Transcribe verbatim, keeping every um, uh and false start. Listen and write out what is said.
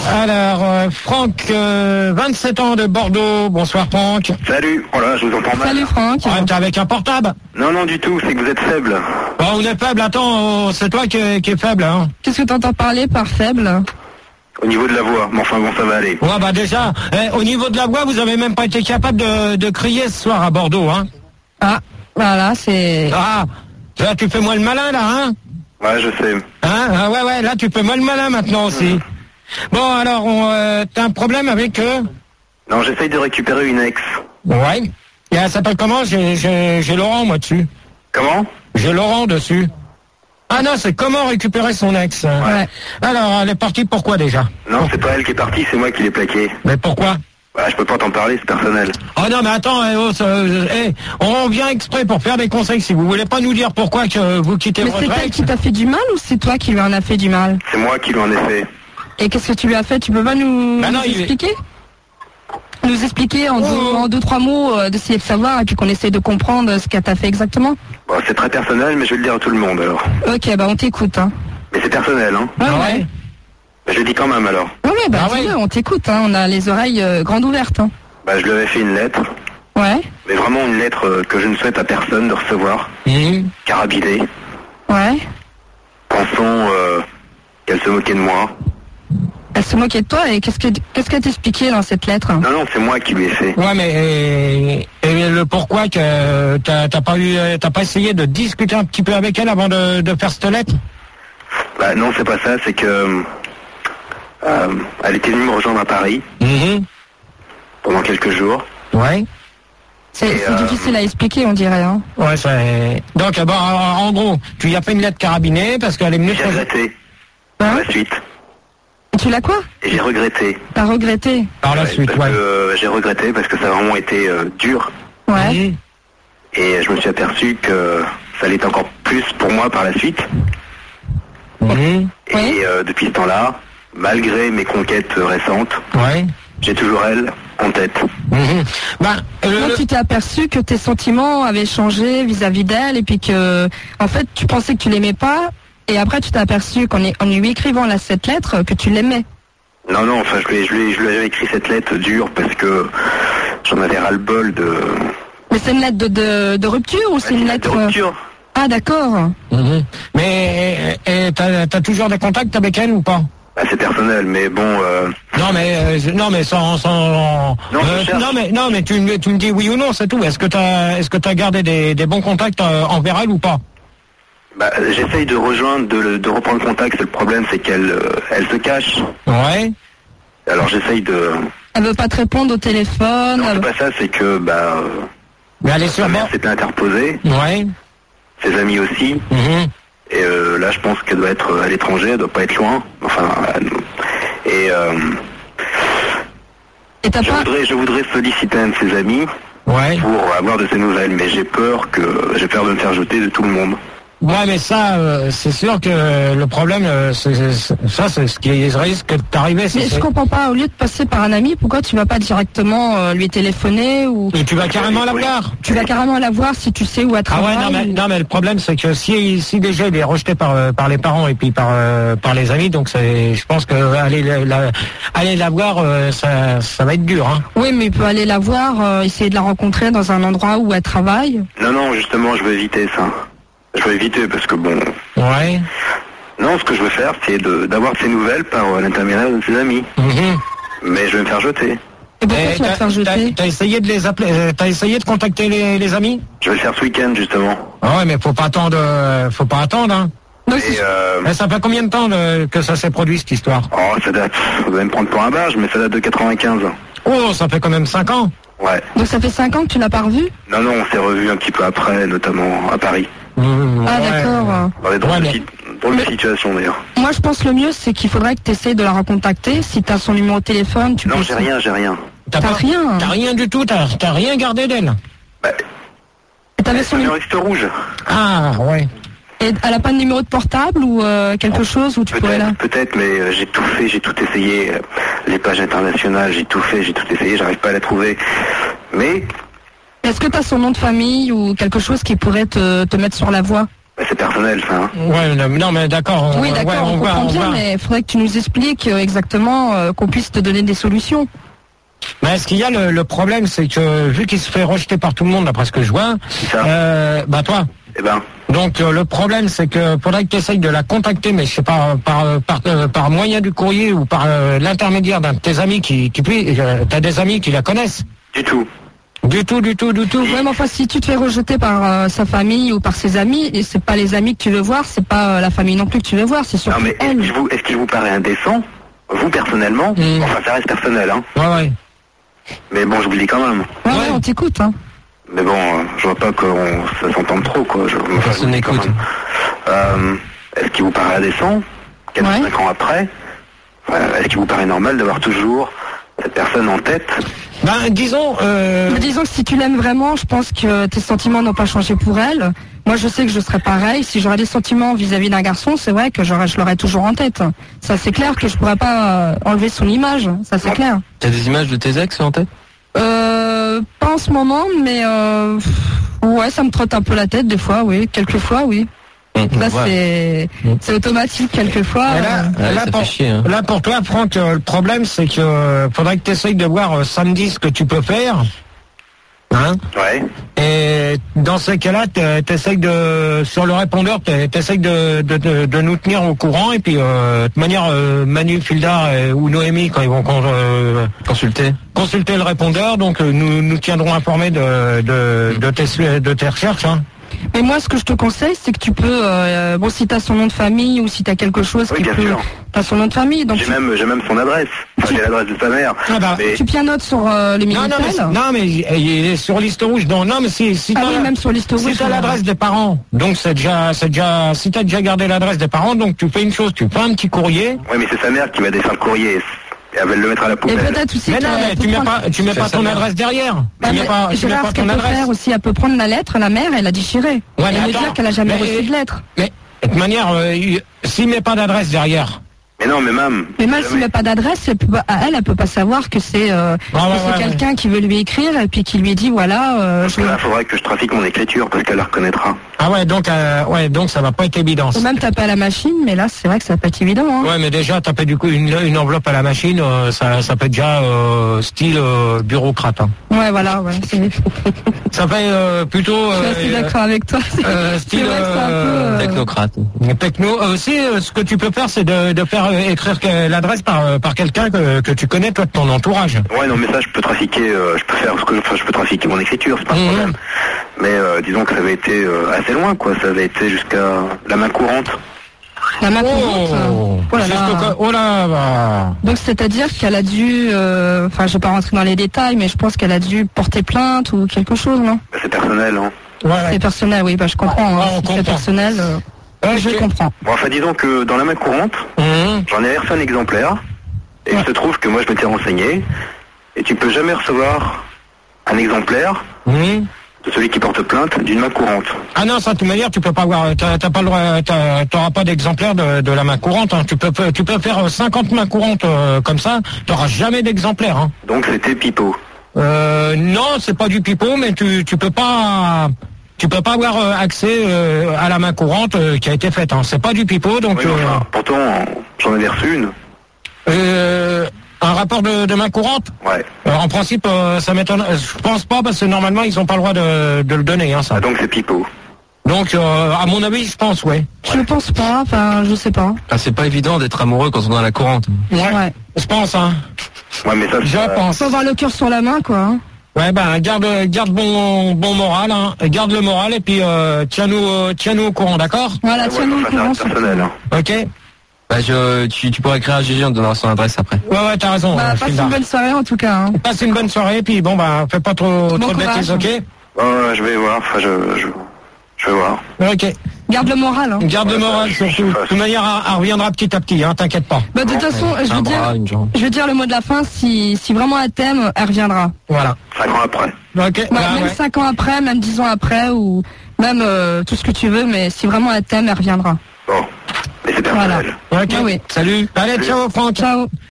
Alors, euh, Franck, euh, vingt-sept ans de Bordeaux. Bonsoir, Franck. Salut. Oh là, je vous entends mal. Salut, Franck. Ouais, t'es avec un portable? Non, non, du tout. C'est que vous êtes faible. Bon, on est faible. Attends, c'est toi qui est, qui est faible, hein. Qu'est-ce que t'entends parler par faible? Au niveau de la voix. Mais enfin, bon, ça va aller. Ouais, bah déjà, eh, au niveau de la voix, vous avez même pas été capable de, de crier ce soir à Bordeaux, hein. Ah, voilà, c'est... Ah, là, tu fais moi le malin, là, hein. Ouais, je sais. Hein? Ah ouais, ouais, là, tu fais moi le malin maintenant aussi. Mmh. Bon, alors, on, euh, t'as un problème avec eux? Non, j'essaye de récupérer une ex. Ouais. Et elle s'appelle comment? J'ai, j'ai, j'ai Laurent, moi, dessus. Comment? J'ai Laurent dessus. Ah non, c'est comment récupérer son ex. Ouais. Alors, elle est partie pourquoi déjà? Non, c'est pas elle qui est partie, c'est moi qui l'ai plaqué. Mais pourquoi? Bah, je peux pas t'en parler, c'est personnel. Oh non, mais attends, eh, oh, ça, eh, on vient exprès pour faire des conseils. Si vous voulez pas nous dire pourquoi que vous quittez Mais votre ex... c'est elle qui t'a fait du mal ou c'est toi qui lui en as fait du mal? C'est moi qui lui en ai fait. Et qu'est-ce que tu lui as fait? Tu peux pas nous, bah non, nous il... expliquer? Nous expliquer en, oh. deux, en deux, trois mots, euh, d'essayer de savoir et puis qu'on essaye de comprendre ce qu'elle t'a fait exactement? Bon, c'est très personnel, mais je vais le dire à tout le monde, alors. Ok, bah on t'écoute, hein. Mais c'est personnel, hein. Ouais, Ah ouais. ouais. Bah, je le dis quand même, alors. Ouais, ouais, bah Ah dis-le, ouais. on t'écoute, hein. On a les oreilles euh, grandes ouvertes, hein. Bah, je lui avais fait une lettre. Ouais, Mais vraiment une lettre euh, que je ne souhaite à personne de recevoir. Mmh. Carabinée. ouais. Pensons euh, qu'elle se moquait de moi. Elle se moquait de toi et qu'est-ce que qu'est-ce qu'elle t'expliquait dans cette lettre? Non, non, c'est moi qui lui ai fait. Ouais, mais et, et le pourquoi que t'as, t'as pas eu, t'as pas essayé de discuter un petit peu avec elle avant de, de faire cette lettre? Bah non, c'est pas ça, c'est que... Euh, elle était venue me rejoindre à Paris Mmh. pendant quelques jours. Ouais. C'est Et, c'est euh, difficile à expliquer, on dirait, hein. Ouais, c'est... Donc, bon, en, en gros, tu lui as fait une lettre carabinée parce qu'elle est venue... J'ai regretté Hein? par la suite. Et tu l'as quoi? Et j'ai regretté. T'as regretté? Par la Ouais, suite, parce ouais. que, euh, j'ai regretté parce que ça a vraiment été euh, dur. Ouais. Mmh. Et je me suis aperçu que ça allait être encore plus pour moi par la suite. Mmh. Et Oui. euh, depuis ce temps-là, malgré mes conquêtes euh, récentes, Ouais. j'ai toujours elle en tête. Mmh. Bah, euh, Donc tu t'es aperçu que tes sentiments avaient changé vis-à-vis d'elle et puis que, en fait, tu pensais que tu l'aimais pas et après tu t'es aperçu qu'en en lui écrivant là, cette lettre, que tu l'aimais. Non, non, enfin, je lui, ai- je, lui, ai- je lui avais écrit cette lettre dure parce que j'en avais ras-le-bol de... Mais c'est une lettre de, de, de rupture ou c'est une lettre... de rupture. Ah d'accord. Mmh. Mais et, et t'as, t'as toujours des contacts avec elle ou pas? Bah, c'est personnel, mais bon... Euh... Non mais euh, non mais sans sans Non, je euh, cherche. non mais non mais tu, me- tu me dis oui ou non, c'est tout. Est-ce que t'as est-ce que t'as gardé des, des bons contacts euh, envers elle ou pas? Bah, j'essaye de rejoindre, de, de reprendre contact. C'est le problème, c'est qu'elle euh, elle se cache. Ouais. Alors j'essaye de... Elle veut pas te répondre au téléphone. Non, c'est elle- pas ça, c'est que bah, euh, Mais elle est sa sur mère bord. s'était interposée, Ouais. ses amis aussi. Mhm. Et euh, là, je pense qu'elle doit être à l'étranger, elle doit pas être loin. Enfin, elle- et euh, Et t'as je pas... voudrais, je voudrais solliciter un de ses amis Ouais. pour avoir de ses nouvelles, mais j'ai peur que j'ai peur de me faire jeter de tout le monde. Ouais, mais ça, euh, c'est sûr que le problème, euh, c'est, c'est- ça, c'est ce qui risque d'arriver. si Mais je c'est- comprends pas, au lieu de passer par un ami, pourquoi tu vas pas directement euh, lui téléphoner ou... Et tu vas carrément la Oui. voir. Tu vas carrément la voir si tu sais où elle Ah ouais, travaille. non mais, ou- non mais le problème c'est que si, si déjà il est rejeté par, euh, par les parents et puis par, euh, par les amis, donc c'est, je pense que aller la, la- aller la voir, euh, ça, ça va être dur. Hein. Oui, mais il peut aller la voir, euh, essayer de la rencontrer dans un endroit où elle travaille. Non, non, justement, je veux éviter ça. Je veux éviter parce que bon... Ouais. Non, ce que je veux faire, c'est de- d'avoir de ses nouvelles par euh, l'intermédiaire de ses amis. Mhm. Mais je vais me faire jeter. Et pourquoi Et tu vas t'as- te faire t'as- jeter? T'as essayé de les appeler, euh, t'as essayé de contacter les, les amis? Je vais le faire ce week-end, justement. Ah ouais, mais faut pas attendre, euh, faut pas attendre. Hein. Donc, Et c'est- euh... Mais ça fait combien de temps de- que ça s'est produit cette histoire? Oh, ça date... Vous allez me prendre pour un barge, mais ça date de quatre-vingt-quinze. Oh, ça fait quand même cinq ans. Ouais. donc ça fait cinq ans que tu l'as pas revu? Non, non, on s'est revus un petit peu après, notamment à Paris. Mmh, Ah ouais. d'accord. Dans les drôles Ouais, de mais- si- drôles de Mais- situations, d'ailleurs. Moi je pense le mieux c'est qu'il faudrait que tu essayes de la recontacter. Si tu as son numéro de téléphone, tu Non, peux... j'ai rien, j'ai rien. T'as, T'as pas- rien. T'as rien du tout, t'as, t'as rien gardé d'elle. Bah, Et t'avais son c'est numéro... un reste rouge. Ah ouais. Et elle a pas de numéro de portable ou euh, quelque chose où tu pourrais là... Peut-être, peut-être, mais euh, j'ai tout fait, j'ai tout essayé. euh, Les pages internationales, j'ai tout fait, j'ai tout essayé, j'arrive pas à la trouver. Mais, Est-ce que tu as son nom de famille ou quelque chose qui pourrait te, te mettre sur la voie? Bah, c'est personnel, ça. Hein. Ouais, non, non, mais d'accord. Oui, d'accord, ouais, on, on, voit, comprend on bien, voit. mais il faudrait que tu nous expliques euh, exactement, euh, qu'on puisse te donner des solutions. Mais ce qu'il y a, le, le problème, c'est que vu qu'il se fait rejeter par tout le monde, d'après ce que je vois, Ça. euh, bah toi. Eh ben, Donc euh, le problème, c'est que faudrait que tu essayes de la contacter, mais je sais pas, par par par, par moyen du courrier ou par euh, l'intermédiaire d'un de tes amis qui qui puis, euh, t'as des amis qui la connaissent. du tout. Du tout, du tout, du tout. Ouais, mais enfin, si tu te fais rejeter par euh, sa famille ou par ses amis, et c'est pas les amis que tu veux voir, c'est pas euh, la famille non plus que tu veux voir, c'est Non, surtout mais est-ce elle. qu'il vous, est-ce qu'il vous paraît indécent, vous personnellement, Mm. enfin ça reste personnel, hein. Ouais, ouais. Mais bon, je vous le dis quand même. Ouais, ouais, Ouais. on t'écoute, hein. Mais bon, euh, je vois pas qu'on ça s'entende trop, quoi. Je, enfin, Personne je vous le dis quand n'écoute. même. Euh, est-ce qu'il vous paraît indécent, quatre Ouais. cinq ans après, euh, est-ce qu'il vous paraît normal d'avoir toujours cette personne en tête? Ben disons. Euh, Mais disons que si tu l'aimes vraiment, je pense que tes sentiments n'ont pas changé pour elle. Moi, je sais que je serais pareil. Si j'aurais des sentiments vis-à-vis d'un garçon, c'est vrai que j'aurais, je l'aurais toujours en tête. Ça, c'est clair que je pourrais pas euh, enlever son image. Ça, c'est clair. T'as des images de tes ex en tête? Euh, pas en ce moment, mais euh, ouais, ça me trotte un peu la tête des fois, oui. Quelques fois, oui. Là, c'est, c'est automatique quelquefois. Et là, euh. Ouais, là, ça pour, fait chier, hein. là pour toi, Franck, euh, le problème c'est que euh, faudrait que tu essayes de voir euh, samedi ce que tu peux faire. Hein? Ouais. Et dans ces cas-là, tu essayes de sur le répondeur, tu essayes de, de, de, de nous tenir au courant et puis euh, de toute manière euh, Manu, Filda et- ou Noémie quand ils vont con- euh, Consulter. consulter le répondeur, donc euh, nous nous tiendrons informés de de, de, tes, de tes recherches. Hein. Mais moi, ce que je te conseille, c'est que tu peux, euh, bon, si t'as son nom de famille ou si t'as quelque chose Oui, qui bien peut, sûr. t'as son nom de famille, donc J'ai tu, même, j'ai même son adresse. Enfin, j'ai l'adresse de sa mère. Ah bah, Mais tu pianotes sur euh, le Non, non, mais, Minitel. non, mais il il est sur liste rouge. Non, non, mais si, si Ah t'as oui, la- même sur liste si rouge. t'as euh, l'adresse des parents, donc c'est déjà, c'est déjà, si t'as déjà gardé l'adresse des parents, donc tu fais une chose, tu fais un petit courrier. oui, mais c'est sa mère qui m'a descend le courrier. Elle va le mettre à la Et poubelle. peut-être aussi. Mais non, qu'elle mais peut tu mets prendre- pas, tu mets C'est pas sa ton mère. adresse derrière. Ah, Tu mets mais pas, tu mets Gérard, pas ce qu'elle ton peut adresse. faire aussi, elle peut prendre la lettre, la mère, elle a déchiré. Ouais, et mais me attends, dire qu'elle a jamais mais- reçu de lettre. Mais de toute manière, euh, il- s'il met pas d'adresse derrière. Mais non, mais même. Mais même s'il met pas d'adresse, elle, peut pas- à elle, elle peut pas savoir que c'est euh, Ah ouais, que c'est ouais, quelqu'un qui veut lui écrire et puis qui lui dit voilà. Euh, Parce je... que là, il faudrait que je trafique mon écriture parce qu'elle la reconnaîtra. Ah ouais, donc, euh, ouais, donc ça va pas être évident. Faut même taper à la machine, mais là, c'est vrai que ça va pas être évident. Hein. Ouais, mais déjà taper du coup une, une enveloppe à la machine, euh, ça, ça fait déjà euh, style euh, bureaucrate. Hein. Ouais, voilà. Ouais, c'est- je Ça fait euh, plutôt. suis euh, assez d'accord avec toi. euh, C'est style vrai que c'est un peu. euh, euh, Technocrate. techno. Euh, aussi, euh, ce que tu peux faire, c'est de, de faire euh, écrire que- l'adresse par, euh, par quelqu'un que, que tu connais toi de ton entourage. Ouais, non, mais ça, je peux trafiquer, euh, je peux faire ce que, enfin, je peux trafiquer mon écriture, c'est pas un Mhm. problème. Mais euh, disons que ça avait été euh, assez loin, quoi. Ça avait été jusqu'à la main courante. La main courante. Oh, Oh là Jusqu'au là. co- oh là, bah. Donc c'est-à-dire qu'elle a dû, euh, enfin je vais pas rentrer dans les détails, mais je pense qu'elle a dû porter plainte ou quelque chose, non? Bah, c'est personnel, hein. Ouais, C'est ouais. personnel, oui, bah je comprends. Ah, hein. on Si c'est comprend. personnel, euh, Ok. je comprends. Bon, enfin, disons que dans la main courante, Mhm. j'en ai reçu un exemplaire. Et Ouais. il se trouve que moi, je m'étais renseigné. Et tu peux jamais recevoir un exemplaire Mhm. de celui qui porte plainte d'une main courante. Ah non, ça de toute manière, tu peux pas avoir, t'as t'as pas le droit, t'as- t'auras pas d'exemplaire de, de la main courante. Hein. Tu peux, tu peux faire euh, cinquante mains courantes euh, comme ça, t'auras jamais d'exemplaire. Hein. Donc c'était pipeau. Euh, non, c'est pas du pipeau, mais tu, tu peux pas, tu peux pas avoir euh, accès euh, à la main courante euh, qui a été faite. Hein. C'est pas du pipeau, donc Oui, mais euh, enfin, pourtant, j'en avais reçu une. euh, un rapport de, de main courante. Ouais. Euh, en principe, euh, ça m'étonne. Je pense pas parce que normalement ils ont pas le droit de, de le donner, hein, ça. Ah, donc c'est pipeau. Donc, euh, à mon avis, je pense, ouais. Je pense pas, enfin je sais pas. Ah, c'est pas évident d'être amoureux quand on est dans la courante. Ouais. Je pense, hein. Ouais, mais ça, Je ça- pense. Faut avoir le cœur sur la main, quoi. hein. Ouais, ben garde, garde bon, bon moral, hein. Garde le moral et puis euh, tiens-nous, euh, tiens-nous au courant, d'accord? Voilà, ouais, tiens-nous au enfin, ça courant. reste surtout. personnel, hein. Ok. Bah, je, tu, tu pourrais écrire à Gégé, on te donnera son adresse après. Ouais, ouais, t'as raison. Bah, euh, passe Frida. une bonne soirée en tout cas. Hein. Passe une bonne soirée, puis bon, bah, fais pas trop, Bon trop de courage. bêtises, ok? Ouais, ouais, je vais voir. Enfin, je, je, je vais voir. Ok. Garde le moral. Hein. Garde le Ouais, moral je- surtout. je- De toute manière, elle, elle reviendra petit à petit, hein, t'inquiète pas. Bah, de toute façon, je Un veux bras, dire, une jambe. je veux dire le mot de la fin. Si, si vraiment elle t'aime, elle reviendra. Voilà. Cinq ans après. Ok. Ouais, bah, même ouais. cinq ans après, même dix ans après, ou même euh, tout ce que tu veux, mais si vraiment elle t'aime, elle reviendra. Bon. Mais c'est personnel. Voilà. Ok. Ah oui. Salut. Allez, ciao, Franck. Ciao.